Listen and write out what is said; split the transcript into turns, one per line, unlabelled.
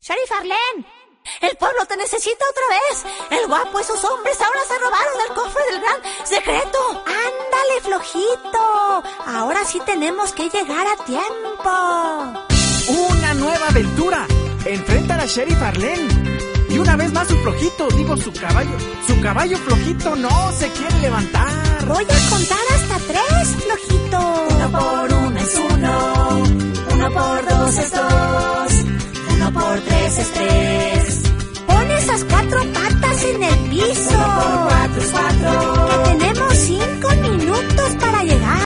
Sheriff Arlen, el pueblo te necesita otra vez. El guapo y sus hombres ahora se robaron el cofre del gran secreto. Ándale, flojito. Ahora sí tenemos que llegar a tiempo.
¡Una nueva aventura! Enfrentan a Sheriff Arlen. Y una vez más su flojito, su caballo flojito no se quiere levantar.
Voy a contar hasta 3, flojito.
1 por 1 es 1, 1 por 2 es 2.